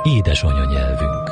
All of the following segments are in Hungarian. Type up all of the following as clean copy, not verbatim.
édesanyja nyelvünk.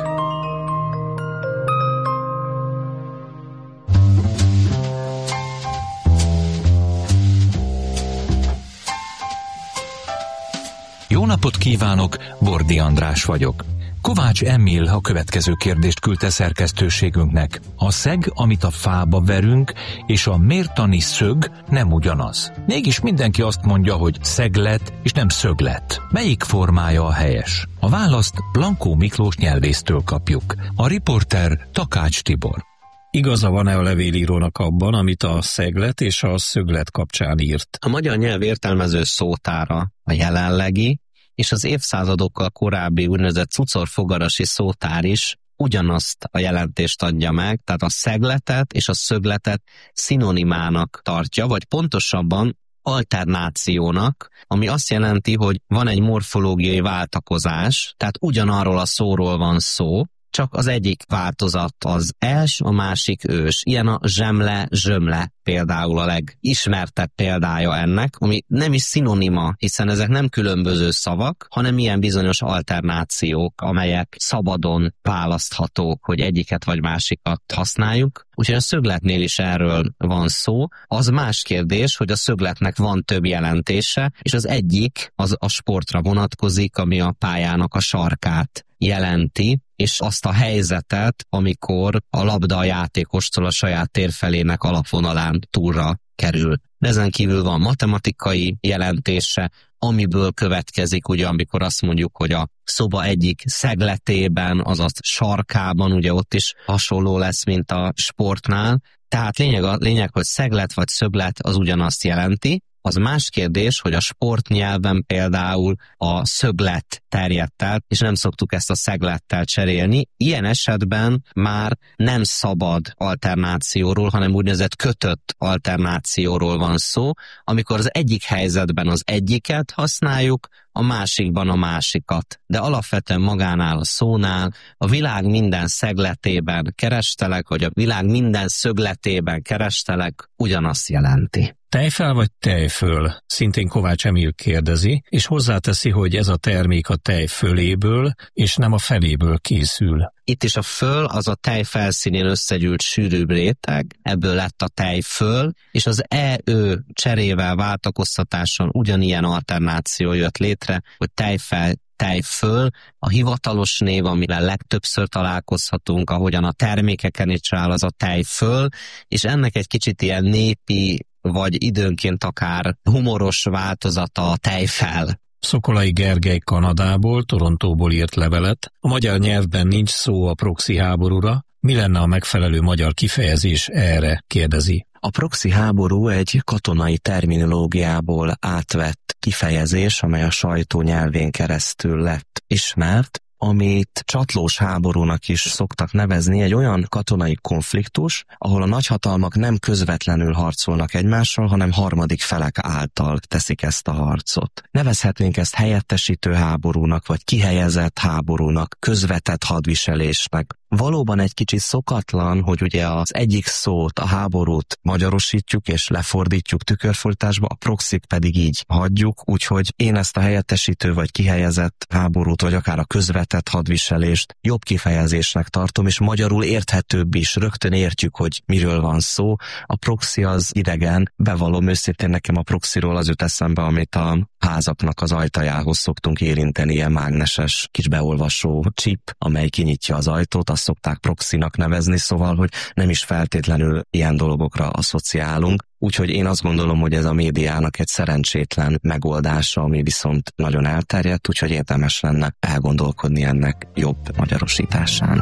Jó napot kívánok, Bordi András vagyok. Kovács Emil a következő kérdést küldte szerkesztőségünknek. A szeg, amit a fába verünk, és a mértani szög nem ugyanaz. Mégis mindenki azt mondja, hogy szeglet és nem szöglet. Melyik formája a helyes? A választ Blankó Miklós nyelvésztől kapjuk. A riporter Takács Tibor. Igaza van-e a levélírónak abban, amit a szeglet és a szöglet kapcsán írt? A magyar nyelv értelmező szótára a jelenlegi és az évszázadokkal korábbi úgynevezett cucorfogarasi szótár is ugyanazt a jelentést adja meg, tehát a szegletet és a szögletet szinonimának tartja, vagy pontosabban alternációnak, ami azt jelenti, hogy van egy morfológiai váltakozás, tehát ugyanarról a szóról van szó, csak az egyik változat az els, a másik ős. Ilyen a zsemle, zsömle például a legismertebb példája ennek, ami nem is szinonima, hiszen ezek nem különböző szavak, hanem ilyen bizonyos alternációk, amelyek szabadon választhatók, hogy egyiket vagy másikat használjuk. Úgyhogy a szögletnél is erről van szó. Az más kérdés, hogy a szögletnek van több jelentése, és az egyik az a sportra vonatkozik, ami a pályának a sarkát jelenti, és azt a helyzetet, amikor a labda a játékostól a saját térfelének alapvonalán túlra kerül. De ezen kívül van matematikai jelentése, amiből következik, ugye, amikor azt mondjuk, hogy a szoba egyik szegletében, azaz sarkában, ugye ott is hasonló lesz, mint a sportnál. Tehát lényeg, hogy szeglet vagy szöglet az ugyanazt jelenti. Az más kérdés, hogy a sportnyelven például a szöglet terjedt el, és nem szoktuk ezt a szeglettel cserélni. Ilyen esetben már nem szabad alternációról, hanem úgynevezett kötött alternációról van szó, amikor az egyik helyzetben az egyiket használjuk, a másikban a másikat. De alapvetően magánál a szónál, a világ minden szegletében kerestelek, vagy a világ minden szögletében kerestelek, ugyanazt jelenti. Tejfel vagy tejföl? Szintén Kovács Emil kérdezi, és hozzáteszi, hogy ez a termék a tej föléből, és nem a feléből készül. Itt is a föl, az a tej felszínén összegyűlt sűrűbb réteg, ebből lett a tejföl, és az e-ö cserével váltakoztatáson ugyanilyen alternáció jött létre, hogy tejfel, tejföl, a hivatalos név, amire legtöbbször találkozhatunk, ahogyan a termékeken is áll, az a tejföl, és ennek egy kicsit ilyen népi, vagy időnként akár humoros változata a tejfel. Szokolai Gergely Kanadából, Torontóból írt levelet. A magyar nyelvben nincs szó a proxy háborúra. Mi lenne a megfelelő magyar kifejezés erre, kérdezi. A proxy háború egy katonai terminológiából átvett kifejezés, amely a sajtó nyelvén keresztül lett ismert, amit csatlós háborúnak is szoktak nevezni, egy olyan katonai konfliktus, ahol a nagyhatalmak nem közvetlenül harcolnak egymással, hanem harmadik felek által teszik ezt a harcot. Nevezhetnénk ezt helyettesítő háborúnak, vagy kihelyezett háborúnak, közvetett hadviselésnek. Valóban egy kicsit szokatlan, hogy ugye az egyik szót, a háborút magyarosítjuk és lefordítjuk tükörfordításba, a proxit pedig így hagyjuk, úgyhogy én ezt a helyettesítő vagy kihelyezett háborút, vagy akár a közvetett hadviselést jobb kifejezésnek tartom, és magyarul érthetőbb is, rögtön értjük, hogy miről van szó. A proxy az idegen, bevallom őszintén, nekem a proxyról az jut eszembe, amit a házaknak az ajtajához szoktunk érinteni, ilyen mágneses kis beolvasó chip, amely kinyitja az ajtót, azt szokták proxynak nevezni, szóval, hogy nem is feltétlenül ilyen dolgokra asszociálunk. Úgyhogy én azt gondolom, hogy ez a médiának egy szerencsétlen megoldása, ami viszont nagyon elterjedt, úgyhogy érdemes lenne elgondolkodni ennek jobb magyarosításán.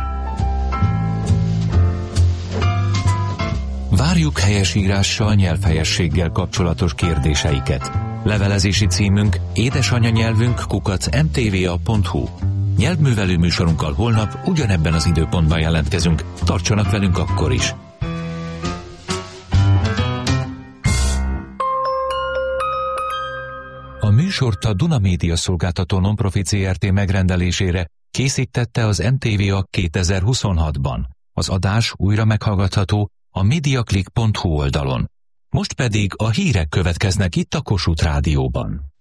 Várjuk helyesírással, nyelvhelyességgel kapcsolatos kérdéseiket. Levelezési címünk édesanyanyelvünk@mtva.hu. Nyelvművelő műsorunkkal holnap ugyanebben az időpontban jelentkezünk. Tartsanak velünk akkor is! A műsort a Duna Média Szolgáltató Nonprofit Zrt. Megrendelésére készítette az MTVA 2026-ban. Az adás újra meghallgatható a mediaclick.hu oldalon. Most pedig a hírek következnek itt a Kossuth Rádióban.